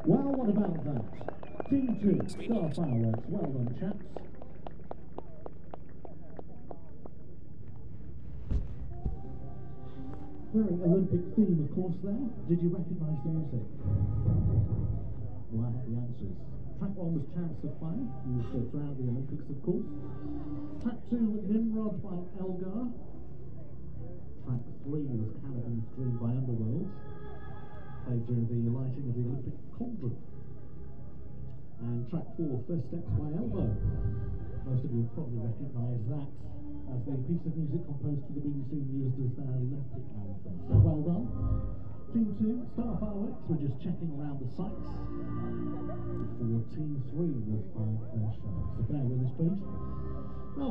Well, what about that? Team 2, Star Fireworks. Well done, chaps. Very Olympic theme, of course, there. Did you recognise the music? Well, I have the answers. Track 1 was Chariots of Fire, used throughout the Olympics, of course. Track 2 was Nimrod by Elgar. Track 3 was Caliban's Dream by Underworld, played during the lighting of the Olympic cauldron. And track 4, First Steps by Elbow. Most of you will probably recognise that as the piece of music composed for the BBC and used as their Olympic anthem. So well done. Team 2, Star Fireworks, we're just checking around the sites before Team 3 will find their show. So bear with us, please.